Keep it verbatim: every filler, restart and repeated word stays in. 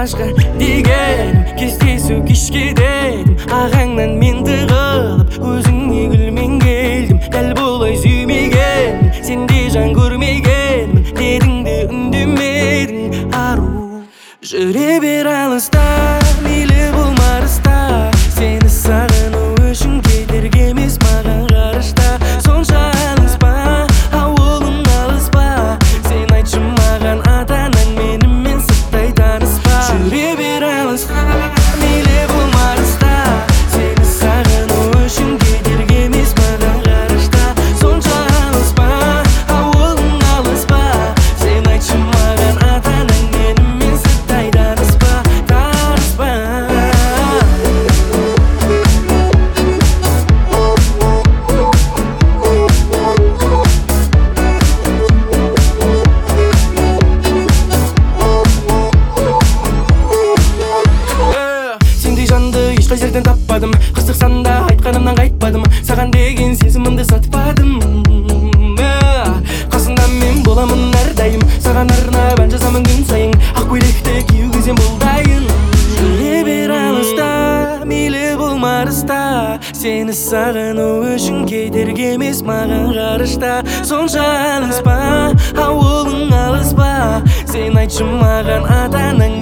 алғашқы деген кездесу кешке дедім, ағаңнан мен тығылып өзіңе гүлмен келдім. Дәл болай сүймеген сен де жан көрмегенмін дедің де үндемедің. Ару жүре бер алыста, мейлі болмарыста, сені сағыну үшін кедергі емес маған ғарышта. Сонша алыспа, ауылың алыспа, сен айтшы маған ата-анаң менімен сырттай таныспа. Жүре бер алысқа, мейлі болмарыста, сені сағыну үшін кедергі емес маған ғарышта. Сонша алыспа, ауылың алыспа, сен айтшы маған ата-анаң менімен сырттай таныспа, таныспа. Сендей жанды ешқай жерден таппадым, қыстықсан да айтқанымнан қайтпадым, саған деген сезімімді сатпадым. Қасында мен боламын әрдайым, саған арнап ән жазамын күн сайын, ақ көйлекті киюге сен бұл дайын. Жүре бер алыста, мейлі болмарыста, сені сағыну үшін кедергі емес маған ғарышта. Сонша алыспа, ауылың алыспа, сен айтшы маған ата-анаң